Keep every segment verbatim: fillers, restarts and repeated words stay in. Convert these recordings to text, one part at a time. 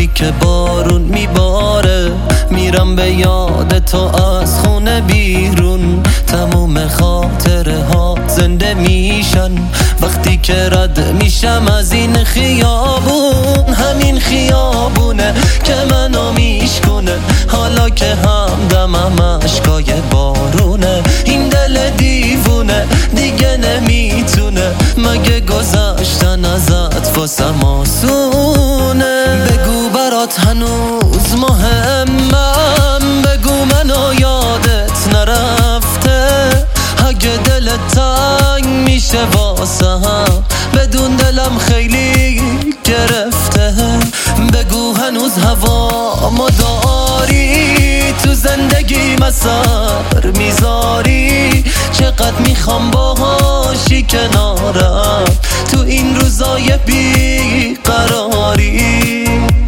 وقتی که بارون میباره میرم به یاد تو از خونه بیرون. تموم خاطره ها زنده میشن وقتی که رد میشم از این خیابون. همین خیابونه که منو میشکنه حالا که همدمم اشکای بارونه. این دل دیوونه دیگه نمیتونه، مگه گذشتن ازت واسم آسونه؟ بگو برات هنوز مهمم، بگو منو یادت نرفته. اگه دلت تنگ میشه واسه هم بدون دلم خیلی گرفته. بگو هنوز هوا ما داری، تو زندگی مسار میذاری. چقدر میخوام باهاشی کنارم تو این روزای بی قراری.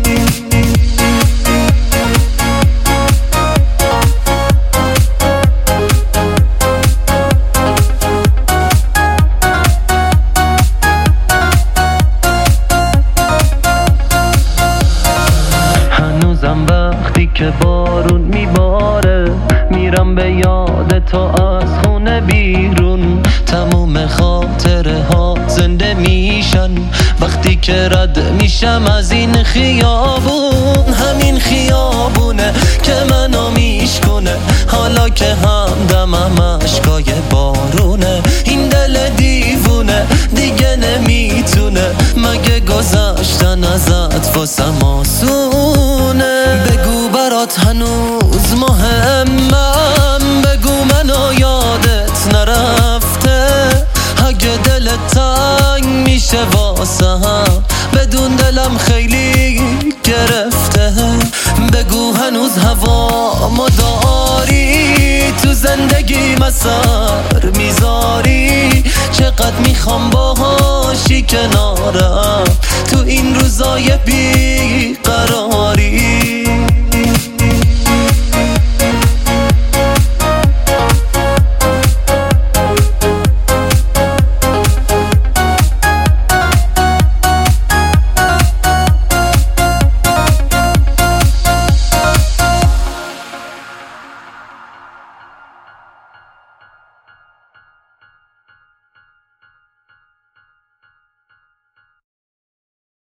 وقتی که بارون میباره میرم به یاد تو از خونه بیرون. تموم خاطره ها زنده میشن وقتی که رد میشم از این خیابون. همین خیابونه که منو میشکنه حالا که همدمم اشکای بارونه. این دل دیوونه دیگه نمیتونه، مگه گذشتن ازت واسم آسونه؟ بگو برات هنوز مهمم، بگو منو یادت نرفته. اگه دلت تنگ میشه واسه هم بدون دلم خیلی گرفته. بگو هنوز هوا ما داری، تو زندگی مسار میذاری. چقدر میخوام باهاشی کنارم تو این روزای بی